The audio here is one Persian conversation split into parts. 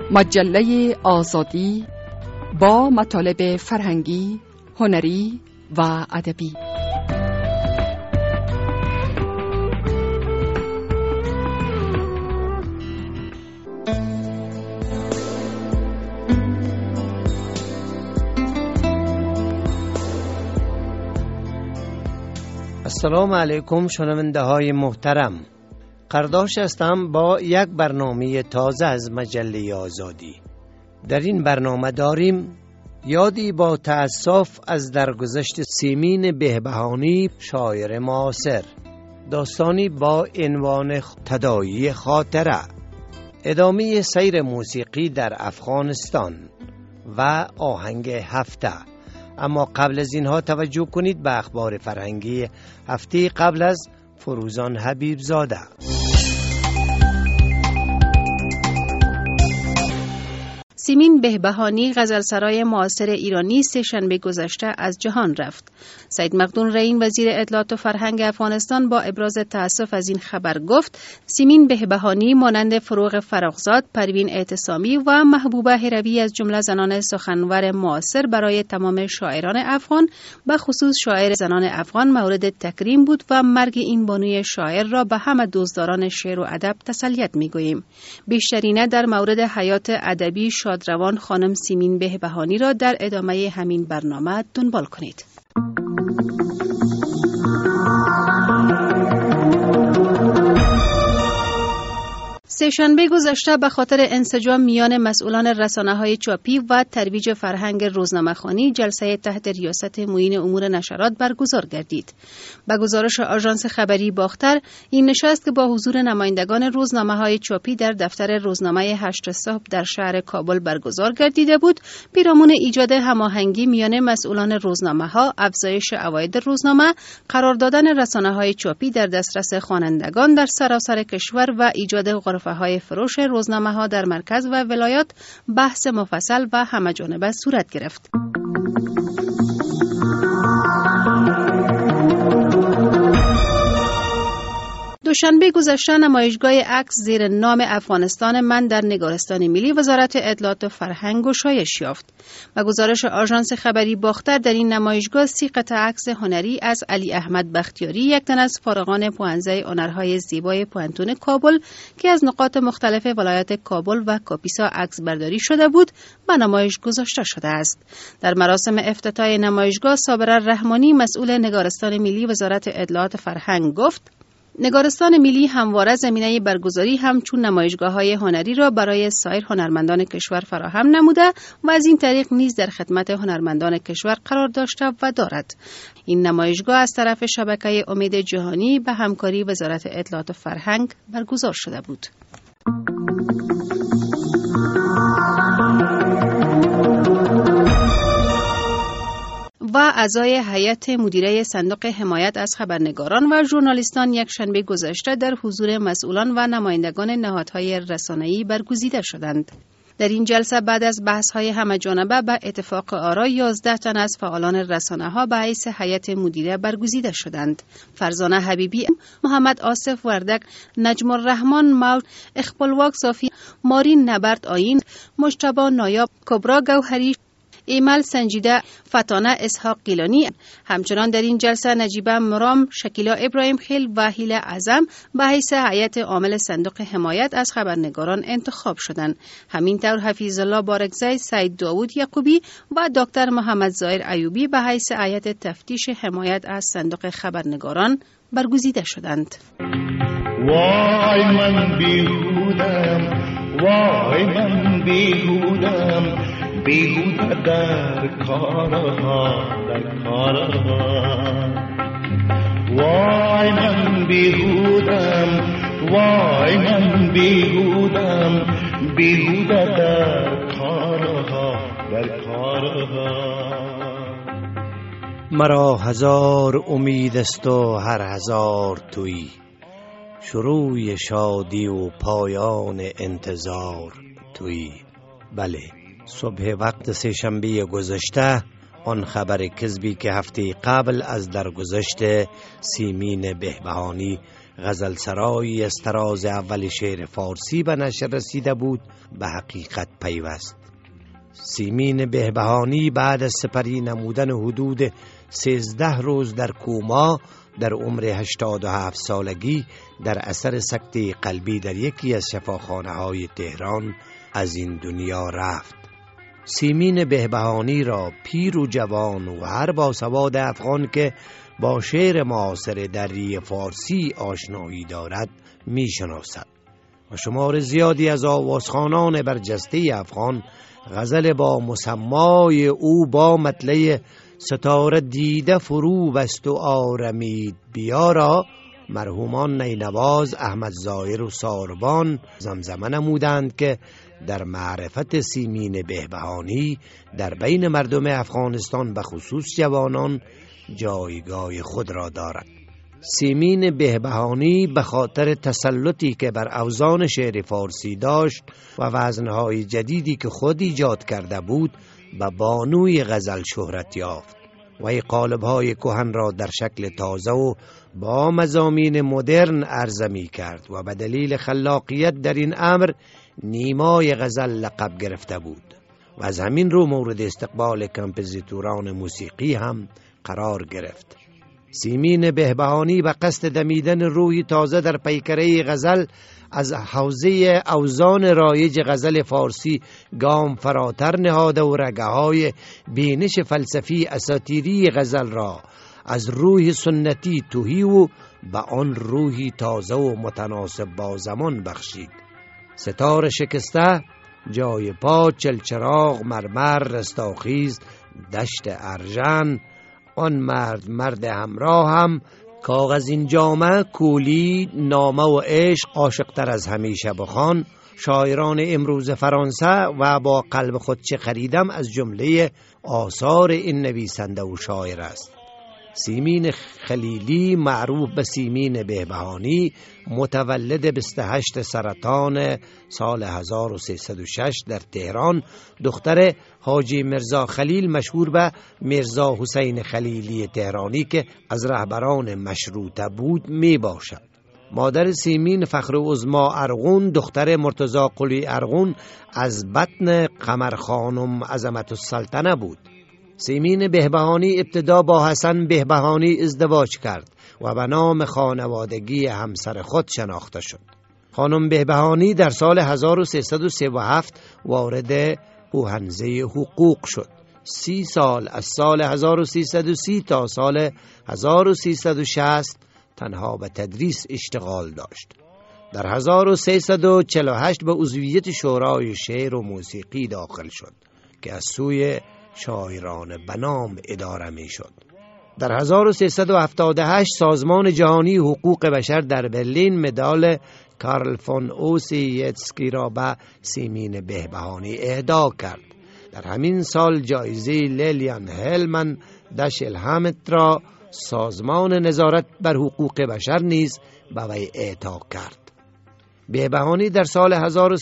مجله آزادی با مطالب فرهنگی، هنری و ادبی. السلام علیکم شنونده های محترم، قرداش هستم با یک برنامه تازه از مجله آزادی. در این برنامه داریم یادی با تأسف از درگذشت سیمین بهبهانی، شاعر معاصر، داستانی با عنوان تداعی خاطره، ادامه سیر موسیقی در افغانستان و آهنگ هفته. اما قبل از اینها توجه کنید به اخبار فرهنگی هفته قبل از فروزان حبیب زاده. سیمین بهبهانی، غزلسرای معاصر ایرانی، سه‌شنبه گذشته از جهان رفت. سید مقدون رئین، وزیر اطلاعات و فرهنگ افغانستان، با ابراز تأسف از این خبر گفت: سیمین بهبهانی مانند فروغ فراغزاد، پروین اعتصامی و محبوبه هروی از جمله زنان سخنور معاصر برای تمام شاعران افغان، به خصوص شاعر زنان افغان، مورد تکریم بود و مرگ این بانوی شاعر را به همه دوستداران شعر و ادب تسلیت می‌گوییم. بیشترینه در مورد حیات ادبی شادروان خانم سیمین بهبهانی را در ادامه همین برنامه دنبال کنید. سه‌شنبه گذشته به خاطر انسجام میان مسئولان رسانه‌های چاپی و ترویج فرهنگ روزنامه‌خوانی، جلسه تحت ریاست معین امور نشرات برگزار گردید. به گزارش آژانس خبری باختر، این نشست که با حضور نمایندگان روزنامه‌های چاپی در دفتر روزنامه 8 صبح در شهر کابل برگزار گردیده بود، پیرامون ایجاد هماهنگی میان مسئولان روزنامه‌ها، افزایش عواید روزنامه، قرار دادن رسانه‌های چاپی در دسترس خوانندگان در سراسر کشور و ایجاد های فروش روزنامه ها در مرکز و ولایات بحث مفصل و همه‌جانبه صورت گرفت. دوشنبه گذشته نمایشگاه عکس زیر نام افغانستان من در نگارستان ملی وزارت اطلاعات و فرهنگ گشایش یافت. و گزارش آژانس خبری باختر، در این نمایشگاه 30 قطعه عکس هنری از علی احمد بختیاری، یک تن از فارغان پوهنځی هنرهای زیبای پوهنتون کابل که از نقاط مختلف ولایت کابل و کاپیسا عکس برداری شده بود، به نمایش گذاشته شده است. در مراسم افتتاح نمایشگاه، صابر رحمانی، مسئول نگارستان ملی وزارت اطلاعات فرهنگ، گفت: نگارستان ملی همواره زمینه برگزاری همچون نمایشگاه‌های هنری را برای سایر هنرمندان کشور فراهم نموده و از این طریق نیز در خدمت هنرمندان کشور قرار داشته و دارد. این نمایشگاه از طرف شبکه امید جهانی به همکاری وزارت اطلاعات و فرهنگ برگزار شده بود. و اعضای هیئت مدیره صندوق حمایت از خبرنگاران و ژورنالیستان یک شنبه گذشته در حضور مسئولان و نمایندگان نهادهای رسانه‌ای برگزیده شدند. در این جلسه بعد از بحث‌های همه‌جانبه به اتفاق آرا 11 تن از فعالان رسانه‌ها به حیث هیئت مدیره برگزیده شدند: فرزانه حبیبی، محمد آصف وردک، نجم الرحمن موج، اقبال واق صافی، مارین نبرد آیین، مجتبی نایاب، کبرا گوهری، ایمل سنجیده، فتانه اسحاق گیلانی. همچنان در این جلسه نجیبه مرام، شکیلا ابراهیم خیل و هیله اعظم به حیث هیئت عامل صندوق حمایت از خبرنگاران انتخاب شدند. همینطور حفیظ الله بارکزی، سید داوود یعقوبی و دکتر محمد ظاهر ایوبی به حیث هیئت تفتیش حمایت از صندوق خبرنگاران برگزیده شدند. وای من بیهودم، وای من بیهودم، بیهوده در کارها، در کارها. وای من بیهودم، وای من بیهودم، بیهوده در کارها، در کارها. مرا هزار امید است و هر هزار تویی، شروع شادی و پایان انتظار تویی. بله، صبح وقت سه‌شنبه گذشته آن خبر کذبی که هفته قبل از درگذشت سیمین بهبهانی، غزل سرایی از طراز اول شعر فارسی به نشر رسیده بود به حقیقت پیوست. سیمین بهبهانی بعد از سپری نمودن حدود 13 روز در کوما در عمر 87 سالگی در اثر سکته قلبی در یکی از شفاخانه‌های تهران از این دنیا رفت. سیمین بهبهانی را پیر و جوان و هر باسواد افغان که با شعر معاصر دری فارسی آشنایی دارد میشناسد و شمار زیادی از آوازخوانان برجسته افغان غزل با مسمای او با مطلع ستاره دیده فرو بست و آرمید بیا را مرحومان نینواز، احمد ظاهر و ساربان زمزمه نمودند که در معرفت سیمین بهبهانی در بین مردم افغانستان به خصوص جوانان جایگاه خود را دارد. سیمین بهبهانی به خاطر تسلطی که بر اوزان شعر فارسی داشت و وزنهای جدیدی که خود ایجاد کرده بود به بانوی غزل شهرت یافت و این قالب‌های کهن را در شکل تازه و با مضامین مدرن عرضه می کرد و به دلیل خلاقیت در این امر نیمای غزل لقب گرفته بود و از همین رو مورد استقبال کمپوزیتوران موسیقی هم قرار گرفت. سیمین بهبهانی به قصد دمیدن روحی تازه در پیکره غزل از حوزه اوزان رایج غزل فارسی گام فراتر نهاده و رگه‌های بینش فلسفی اساطیری غزل را از روح سنتی تهی و به آن روحی تازه و متناسب با زمان بخشید. ستار شکسته، جای پا، چلچراغ، مرمر، رستاخیز، دشت ارژن، آن مرد همراه هم، کاغذین جامه، کولی، نامه و عشق، عاشق‌تر از همیشه بخوان، شاعران امروز فرانسه و با قلب خود چه خریدم از جمله آثار این نویسنده و شاعر است. سیمین خلیلی معروف به سیمین بهبهانی متولد 28 سرطان سال 1306 در تهران، دختر حاجی مرزا خلیل مشهور به مرزا حسین خلیلی تهرانی که از رهبران مشروطه بود می باشد. مادر سیمین فخرالعظما ارغون دختر مرتضی قلی ارغون از بطن قمر خانم عظمت السلطنه بود. سیمین بهبهانی ابتدا با حسن بهبهانی ازدواج کرد و به نام خانوادگی همسر خود شناخته شد. خانم بهبهانی در سال 1337 وارد حوزه حقوق شد. 30 سال از سال 1330 تا سال 1360 تنها به تدریس اشتغال داشت. در 1348 به عضویت شورای شعر و موسیقی داخل شد که از سوی شاعران بنام اداره می شد. در 1378 سازمان جهانی حقوق بشر در برلین مدال کارل فون اوسیتسکی را به سیمین بهبهانی اهدا کرد. در همین سال جایزه لیلیان هلمن دشل همت را سازمان نظارت بر حقوق بشر نیز به وی اعطا کرد. بهبهانی در سال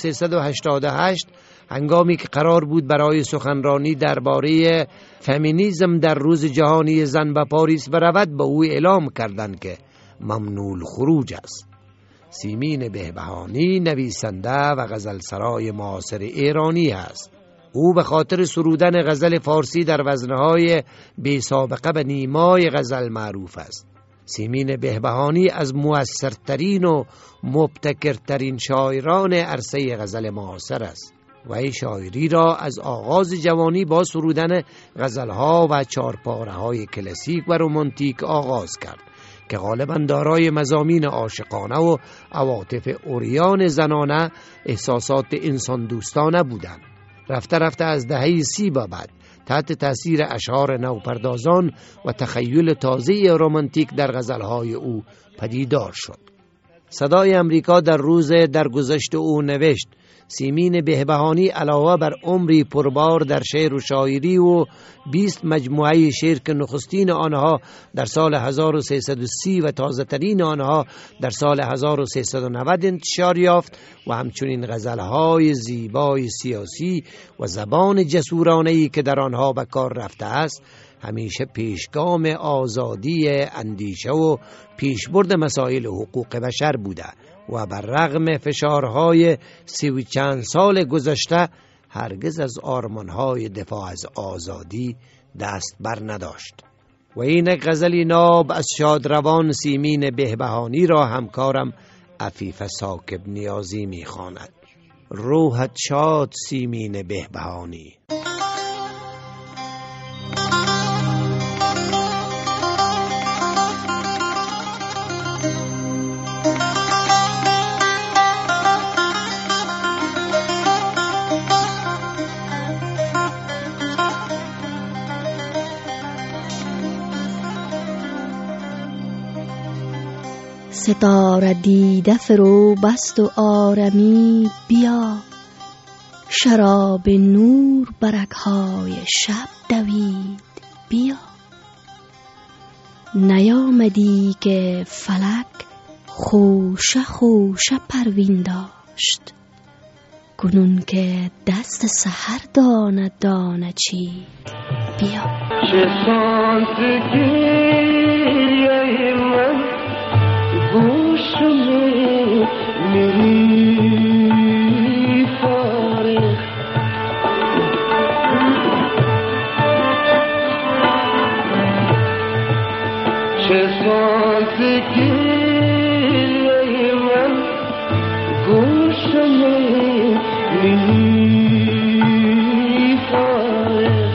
1388 هنگامی که قرار بود برای سخنرانی درباره فمینیسم در روز جهانی زن به پاریس برود، به او اعلام کردند که ممنوع الخروج است. سیمین بهبهانی نویسنده و غزلسرای معاصر ایرانی است. او به خاطر سرودن غزل فارسی در وزنهای بی سابقه به نیمای غزل معروف است. سیمین بهبهانی از مؤثرترین و مبتکرترین شاعران عرصه غزل معاصر است و این شاعری را از آغاز جوانی با سرودن غزلها و چارپاره‌های کلاسیک و رمانتیک آغاز کرد که غالباً دارای مضامین عاشقانه و عواطف عریان زنانه، احساسات انسان دوستانه بودند. رفته رفته از دهه 30 به بعد تحت تأثیر اشعار نوپردازان و تخیل تازه رمانتیک در غزلهای او پدیدار شد. صدای امریکا در روز درگذشت او نوشت: سیمین بهبهانی علاوه بر عمری پربار در شعر و شاعری و 20 مجموعه شعر که نخستین آنها در سال 1330 و تازه ترین آنها در سال 1390 انتشار یافت و همچنین غزلهای زیبای سیاسی و زبان جسورانه‌ای که در آنها به کار رفته است، همیشه پیشگام آزادی اندیشه و پیشبرد مسائل حقوق بشر بوده و بر رغم فشارهای 30 چند سال گذشته هرگز از آرمانهای دفاع از آزادی دست بر نداشت. و این غزلی ناب از شادروان سیمین بهبهانی را همکارم عفیف ساکب نیازی می‌خواند. روحت شاد سیمین بهبهانی. ستاره دیده فرو بست و آرمی بیا، شراب نور برگهای شب دوید بیا. نیامدی که فلک خوشه خوشه پروین داشت، کنون که دست سحر دانه دانه چی بیا. چه سازگیری من گوشم میری فارغ، چه سازگیری من گوشم میری فارغ.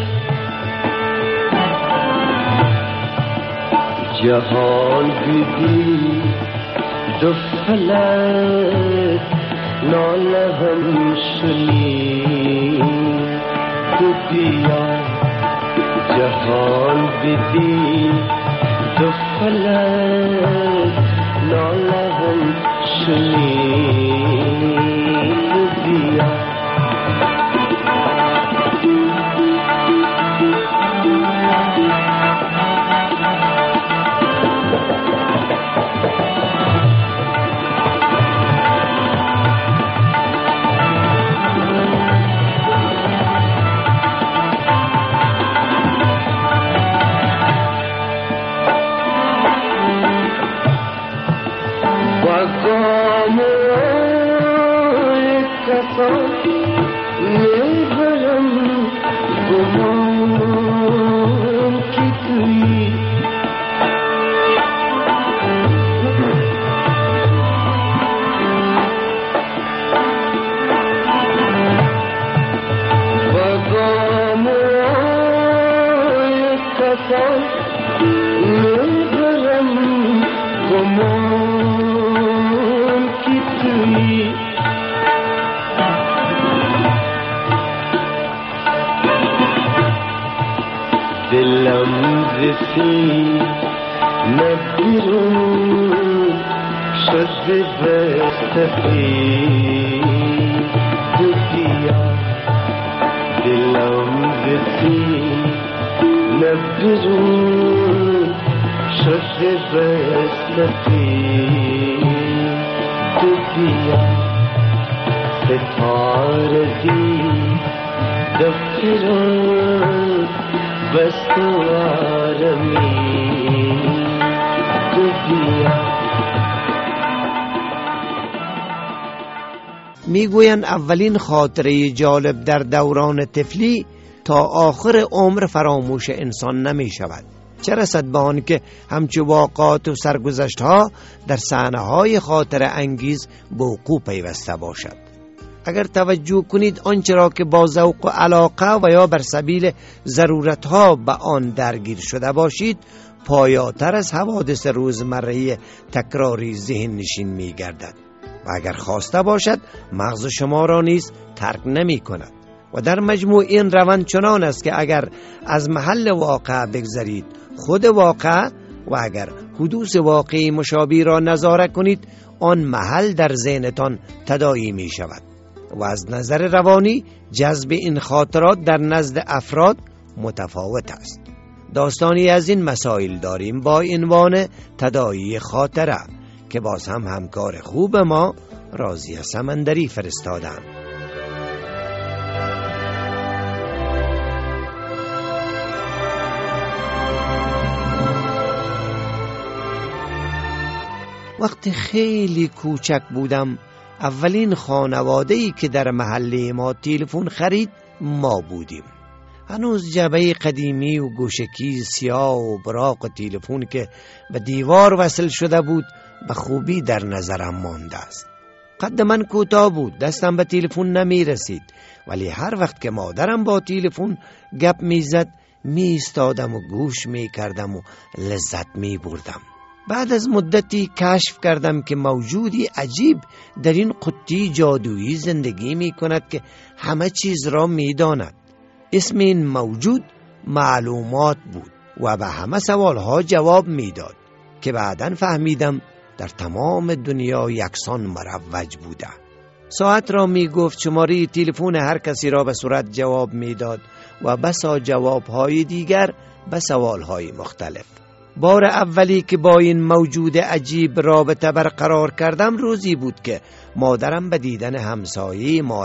جهان دیدی دو فلک ناله هم شنید، تو بیا. جهان دیدی دو فلک ناله هم شنید، تو بیا. دلم رسی نبیرون شد بستفی، تو بیا. دلم رسی نبیرون شد بستفی، تو بیا. ستاره دی دفترون بست و آرمی، تو بیا. میگویند اولین خاطره جالب در دوران طفلی تا آخر عمر فراموش انسان نمی شود، چه رسد به آن که همچو واقعات و سرگذشت‌ها در صحنه‌های خاطره انگیز به وقوع پیوسته باشد. اگر توجه کنید آنچه را که با ذوق و علاقه و یا بر سبیل ضرورتها به آن درگیر شده باشید، پایاتر از حوادث روزمره تکراری ذهن نشین می گردد و اگر خواسته باشد مغز شما را نیز ترک نمی کند. و در مجموع این روند چنان است که اگر از محل واقع بگذرید خود واقع، و اگر حدوث واقعی مشابه را نظاره کنید آن محل در ذهنتان تداعی می شود. و از نظر روانی جذب این خاطرات در نزد افراد متفاوت است. داستانی از این مسائل داریم با عنوان تداعی خاطره که باز هم همکار خوب ما راضیه سمندری فرستادند. وقتی خیلی کوچک بودم اولین خانواده‌ای که در محله ما تلفن خرید ما بودیم. هنوز جعبه قدیمی و گوشکی سیاه و براق تلفن که به دیوار وصل شده بود به خوبی در نظرم مانده است. قد من کوتاه بود، دستم به تلفن نمی رسید، ولی هر وقت که مادرم با تلفن گپ می زد می ایستادم و گوش می کردم و لذت می بردم. بعد از مدتی کشف کردم که موجودی عجیب در این قطی جادویی زندگی می کند که همه چیز را می داند. اسم این موجود معلومات بود و به همه سوالها جواب می داد که بعداً فهمیدم در تمام دنیا یکسان مروج بوده. ساعت را می گفت، شماره تلفن هر کسی را به صورت جواب می داد و بسا جوابهای دیگر به سوالهای مختلف. بار اولی که با این موجود عجیب رابطه برقرار کردم روزی بود که مادرم به دیدن همسایه ما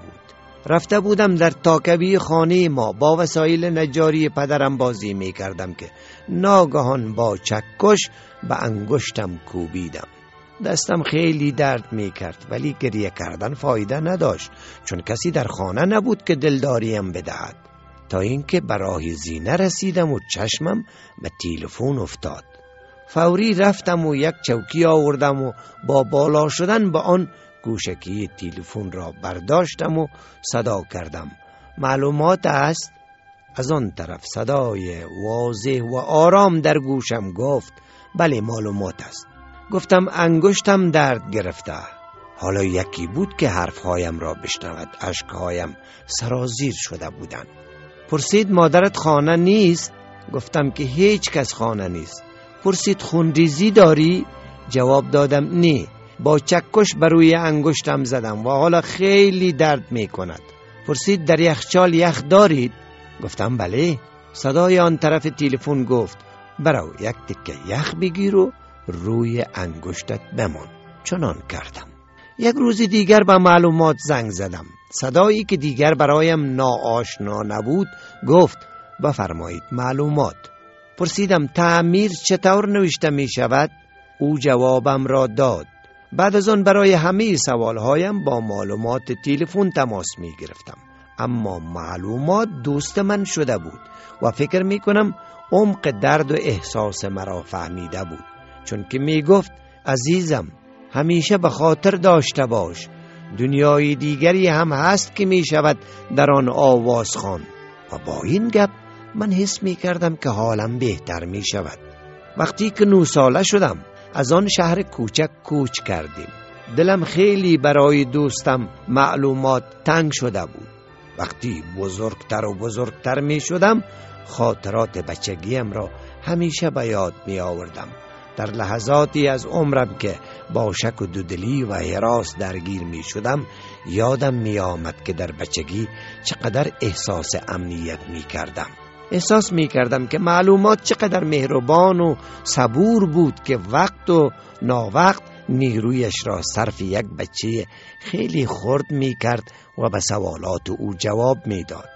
رفته بودم در تاکوی خانه ما با وسایل نجاری پدرم بازی می کردم که ناگهان با چکش به انگشتم کوبیدم. دستم خیلی درد می کرد ولی گریه کردن فایده نداشت، چون کسی در خانه نبود که دلداریم بدهد. تا اینکه به راه زینه رسیدم و چشمم به تلفن افتاد. فوری رفتم و یک چوکی آوردم و با بالا شدن به آن گوشکی تلفن را برداشتم و صدا کردم. معلومات است؟ از آن طرف صدای واضح و آرام در گوشم گفت بله معلومات است. گفتم انگشتم درد گرفته. حالا یکی بود که حرفهایم را بشنود. اشکهایم سرازیر شده بودند. پرسید مادرت خانه نیست؟ گفتم که هیچ کس خانه نیست. پرسید خونریزی داری؟ جواب دادم نه. با چکش بر روی انگشتم زدم و حالا خیلی درد می کند. پرسید در یخچال یخ دارید؟ گفتم بله. صدای آن طرف تلفن گفت برو یک تکه یخ بگیر و روی انگشتت بمان. چنان کردم. یک روز دیگر به معلومات زنگ زدم. صدایی که دیگر برایم ناآشنا نبود گفت بفرمایید معلومات. پرسیدم تعمیر چطور نوشته می شود؟ او جوابم را داد. بعد از آن برای همه سوالهایم با معلومات تلفن تماس می گرفتم. اما معلومات دوست من شده بود و فکر می کنم عمق درد و احساس مرا فهمیده بود، چون که می گفت عزیزم همیشه به خاطر داشته باش دنیای دیگری هم هست که می شود در آن آواز خوان. و با این گپ من حس می کردم که حالم بهتر می شود. وقتی که 9 ساله شدم از آن شهر کوچک کوچ کردیم. دلم خیلی برای دوستم معلومات تنگ شده بود. وقتی بزرگتر و بزرگتر می شدم خاطرات بچگیم را همیشه به یاد می آوردم. در لحظاتی از عمرم که با شک و دودلی و هراس درگیر می شدم یادم می آمد که در بچگی چقدر احساس امنیت می کردم. احساس می کردم که معلومات چقدر مهربان و صبور بود که وقت و ناوقت نیرویش را صرف یک بچه خیلی خرد می کرد و به سوالات او جواب می داد.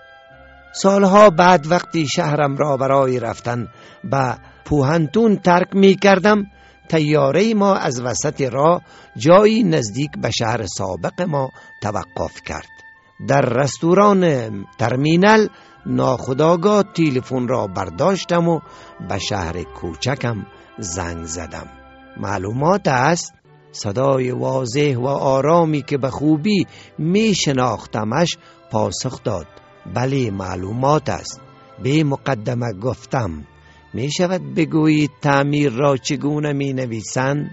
سالها بعد وقتی شهرم را برای رفتن به پوهنتون ترک می کردم، طیاره ما از وسط راه جایی نزدیک به شهر سابق ما توقف کرد. در رستوران ترمینال ناخودآگاه تلفن را برداشتم و به شهر کوچکم زنگ زدم. معلومات است؟ صدای واضح و آرامی که به خوبی می شناختمش پاسخ داد بله معلومات است. به مقدمه گفتم می شود بگویید تعمیر را چگونه می نویسند؟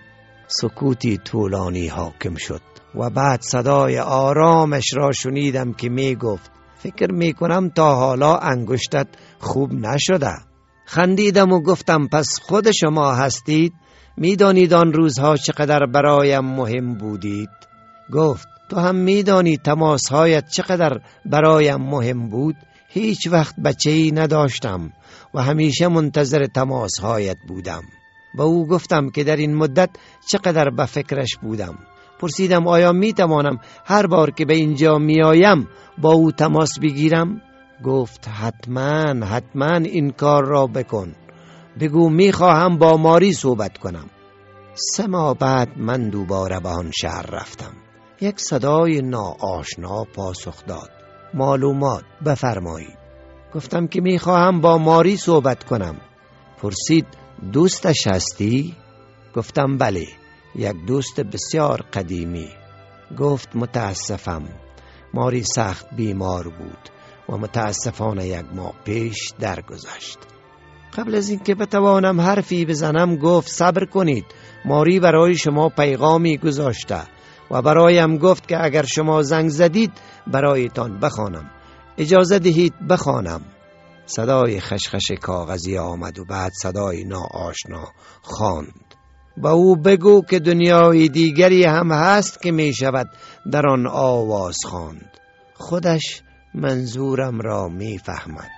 سکوتی طولانی حاکم شد و بعد صدای آرامش را شنیدم که می گفت فکر می کنم تا حالا انگشتت خوب نشده. خندیدم و گفتم پس خود شما هستید؟ می دانید آن روزها چقدر برایم مهم بودید؟ گفت تو هم می دانی تماسهایت چقدر برایم مهم بود؟ هیچ وقت بچه‌ای نداشتم و همیشه منتظر تماسهایت بودم. با او گفتم که در این مدت چقدر به فکرش بودم. پرسیدم آیا می توانم هر بار که به اینجا می آیم با او تماس بگیرم؟ گفت حتما این کار را بکن. بگو می خواهم با ماری صحبت کنم. 3 ماه بعد من دوباره به آن شهر رفتم. یک صدای ناآشنا پاسخ داد: معلومات، بفرمایید. گفتم که میخواهم با ماری صحبت کنم. پرسید: دوستش هستی؟ گفتم بله، یک دوست بسیار قدیمی. گفت: متاسفم، ماری سخت بیمار بود و متاسفانه 1 ماه پیش درگذشت. قبل از اینکه بتوانم حرفی بزنم گفت: صبر کنید، ماری برای شما پیغامی گذاشته و برایم گفت که اگر شما زنگ زدید برایتان بخوانم. اجازه دهید بخوانم. صدای خشخش کاغذی آمد و بعد صدای ناآشنا خواند: با او بگو که دنیای دیگری هم هست که می شود در آن آواز خواند. خودش منظورم را می فهمد.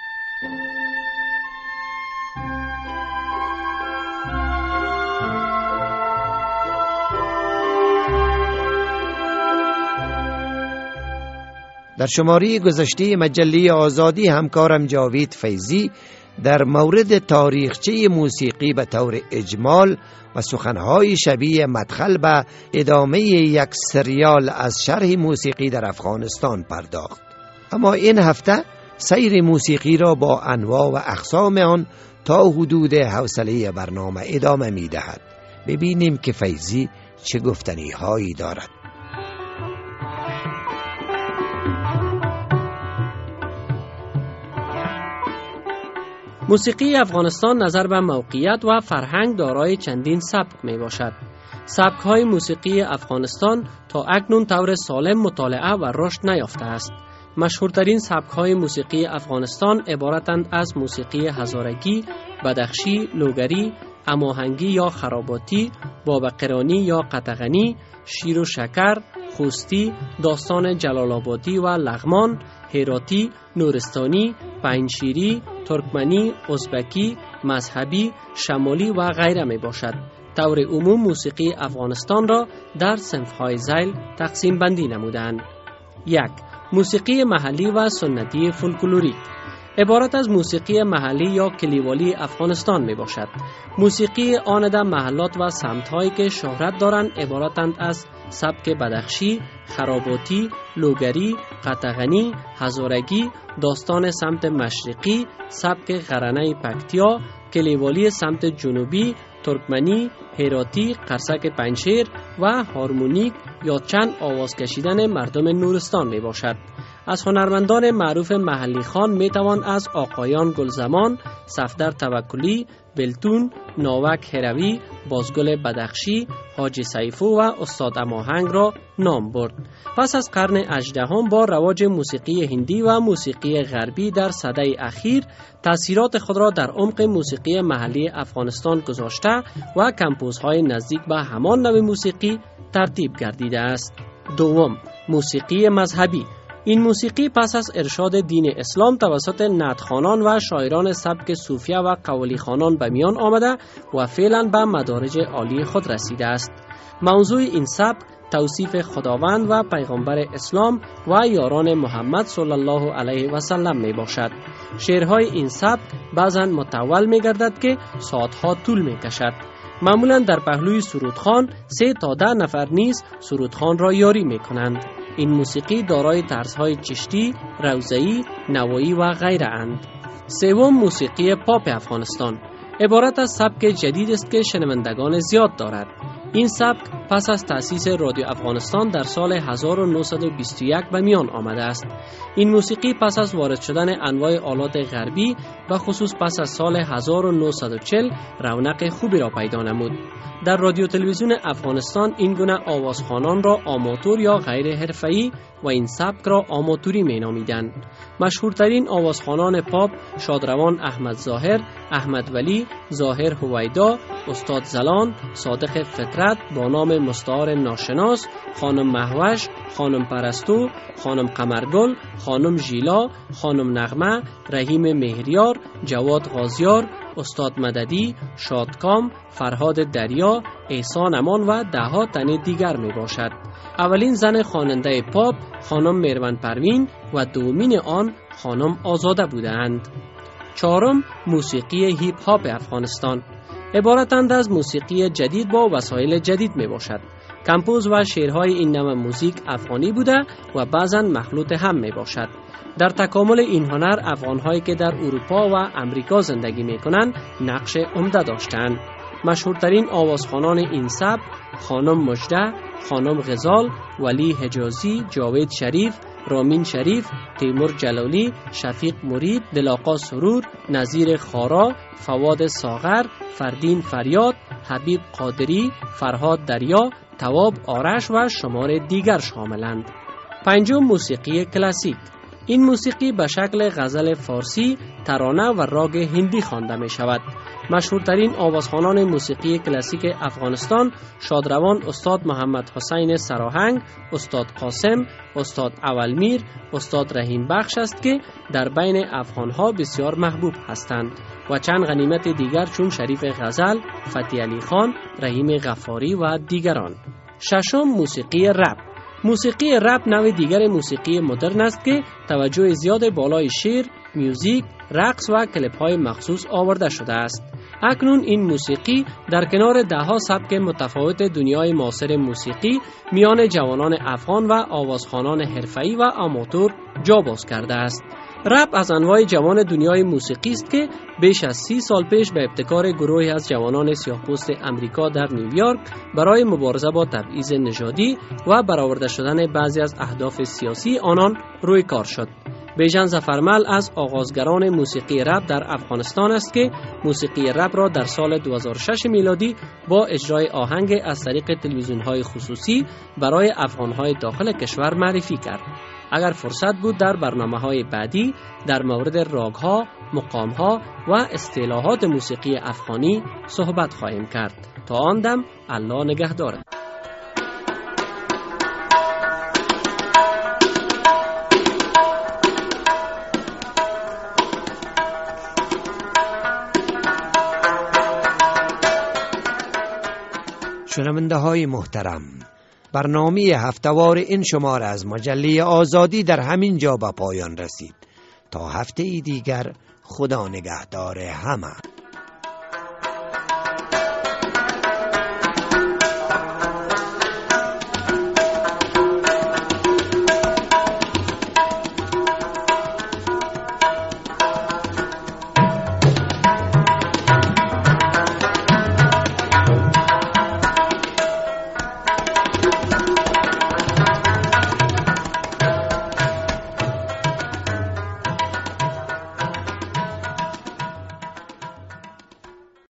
در شماره گذشته مجله آزادی همکارم جاوید فیضی در مورد تاریخچه موسیقی به طور اجمال و سخنهای شبیه مدخل به ادامه یک سریال از شرح موسیقی در افغانستان پرداخت. اما این هفته سیر موسیقی را با انواع و اقسام آن تا حدود حوصله برنامه ادامه می دهد. ببینیم که فیضی چه گفتنی هایی دارد. موسیقی افغانستان نظر به موقعیت و فرهنگ دارای چندین سبک می باشد. سبک‌های موسیقی افغانستان تا اکنون طور سالم مطالعه و رشد نیافته است. مشهورترین سبک‌های موسیقی افغانستان عبارتند از موسیقی هزارگی، بدخشی، لوگری، اماهنگی یا خراباتی، بابقرانی یا قطغنی، شیر و شکر، خوستی، داستان جلال آبادی و لغمان، هراتی، نورستانی، پنجشیری، ترکمنی، ازبکی، مذهبی، شمالی و غیره می باشد. طور عموم موسیقی افغانستان را در صنف‌های ذیل تقسیم بندی نمودند. 1. موسیقی محلی و سنتی فولکلوریک عبارت از موسیقی محلی یا کلیوالی افغانستان می باشد. موسیقی آن در محلات و سمت‌هایی که شهرت دارند عبارتند از سبک بدخشی، خراباتی، لوگری، قطغنی، هزارگی، داستان سمت مشرقی، سبک غرنه پکتیا، کلیوالی سمت جنوبی، ترکمنی، هراتی، قرسک پنجشیر و هارمونیک یا چند آواز کشیدن مردم نورستان می باشد. از هنرمندان معروف محلی خان می توان از آقایان گلزمان، صفدر توکلی، بلتون، ناوک هروی، بازگل بدخشی، حاجی سیفو و استاد اماهنگ را نام برد. پس از قرن 18 با رواج موسیقی هندی و موسیقی غربی در سده اخیر تأثیرات خود را در عمق موسیقی محلی افغانستان گذاشته و کمپوزهای نزدیک به همان نوع موسیقی ترتیب گردیده است. 2. موسیقی مذهبی. این موسیقی پس از ارشاد دین اسلام توسط نعتخوانان و شاعران سبک صوفیه و قوالی خوانان به میان آمده و فعلا به مدارج عالی خود رسیده است. موضوع این سبک توصیف خداوند و پیغمبر اسلام و یاران محمد صلی الله علیه و سلم می باشد. شعرهای این سبک بعضا مطول می گردد که ساعتها طول می کشد. معمولا در پهلوی سرودخوان 3 تا 10 نفر نیز سرودخوان را یاری می کنند. این موسیقی دارای طرزهای چشتی، روضه‌ای، نوایی و غیره اند. 3. موسیقی پاپ افغانستان عبارت از سبک جدید است که شنوندگان زیاد دارد. این سبک پس از تأسیس رادیو افغانستان در سال 1921 به میان آمده است. این موسیقی پس از وارد شدن انواع آلات غربی و خصوص پس از سال 1940 رونق خوبی را پیدا نمود. در رادیو تلویزیون افغانستان این گونه آوازخوانان را آماتور یا غیر حرفه‌ای و این سبک را آماتوری می نامیدند. مشهورترین آوازخوانان پاپ شادروان احمد ظاهر، احمد ولی، ظاهر هویدا، استاد زلان، صادق فطرت با نام مستعار ناشناس، خانم مهوش، خانم پرستو، خانم قمرگل، خانم ژیلا، خانم نغمه، رحیم مهریار، جواد غازیار، استاد مددی، شادکام، فرهاد دریا، احسان امان و 10 تن دیگر می باشد. اولین زن خواننده پاپ خانم مروان پروین و دومین آن خانم آزاده بودند. 4. موسیقی هیپ هاپ افغانستان عبارتند از موسیقی جدید با وسایل جدید می باشد. کمپوز و شعرهای این نوع موزیک افغانی بوده و بعضا مخلوط هم می باشد. در تکامل این هنر افغانهایی که در اروپا و امریکا زندگی می کنند نقش عمده داشتند. مشهورترین آوازخوانان این سبک خانم مجده، خانم غزال، ولی حجازی، جاوید شریف، رامین شریف، تیمور جلالی، شفیق مرید، دلاقا سرور، نظیر خارا، فواد ساغر، فردین فریاد، حبیب قادری، فرهاد دریا، تواب آرش و شمار دیگر شاملند. پنجم، موسیقی کلاسیک. این موسیقی به شکل غزل فارسی، ترانه و راگ هندی خوانده می شود. مشهورترین آوازخوانان موسیقی کلاسیک افغانستان شادروان استاد محمد حسین سراهنگ، استاد قاسم، استاد اولمیر، استاد رحیم بخش است که در بین افغانها بسیار محبوب هستند و چند غنیمت دیگر چون شریف غزل، فتحی علی خان، رحیم غفاری و دیگران. ششم، موسیقی رپ. موسیقی رپ نوع دیگر موسیقی مدرن است که توجه زیاد بالای شعر، میوزیک، رقص و کلیپ های مخصوص آورده شده است. اکنون این موسیقی در کنار دهها سبک متفاوت دنیای معاصر موسیقی میان جوانان افغان و آوازخوانان حرفه‌ای و آماتور جا باز کرده است. رپ از انواع جوان دنیای موسیقی است که بیش از 30 سال پیش به ابتکار گروهی از جوانان سیاه‌پوست امریکا در نیویورک برای مبارزه با تبعیض نژادی و برآورده شدن بعضی از اهداف سیاسی آنان روی کار شد. بیژن ظفرمل از آغازگران موسیقی رپ در افغانستان است که موسیقی رپ را در سال 2006 میلادی با اجرای آهنگ از طریق تلویزیون‌های خصوصی برای افغان‌های داخل کشور معرفی کرد. اگر فرصت بود در برنامه‌های بعدی در مورد راگ‌ها، مقام‌ها و اصطلاحات موسیقی افغانی صحبت خواهیم کرد. تا آن دم الله نگهدارد. شنونده های محترم، برنامه هفتهوار این شماره از مجله آزادی در همین جا به پایان رسید. تا هفته دیگر خدا نگهدار همه.